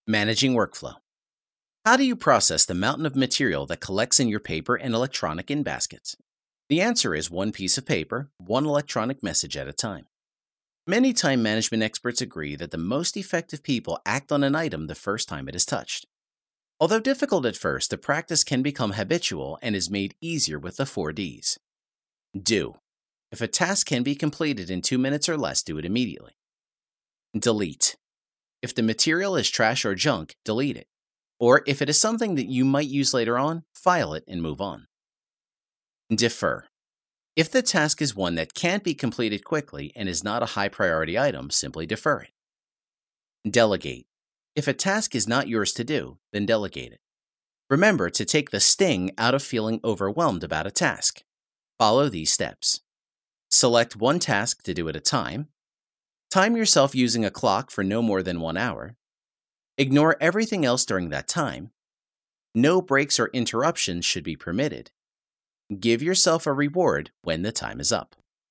Managing workflow. How do you process the mountain of material that collects in your paper and electronic in baskets? The answer is one piece of paper, one electronic message at a time. Many time management experts agree that the most effective people act on an item the first time it is touched. Although difficult at first, the practice can become habitual and is made easier with the 4 Ds. Do. If a task can be completed in 2 minutes or less, do it immediately. Delete. If the material is trash or junk, delete it. Or if it is something that you might use later on, file it and move on. Defer. If the task is one that can't be completed quickly and is not a high priority item, simply defer it. Delegate. If a task is not yours to do, then delegate it. Remember to take the sting out of feeling overwhelmed about a task. Follow these steps. Select one task to do at a time. Time yourself using a clock for no more than 1 hour. Ignore everything else during that time. No breaks or interruptions should be permitted. Give yourself a reward when the time is up.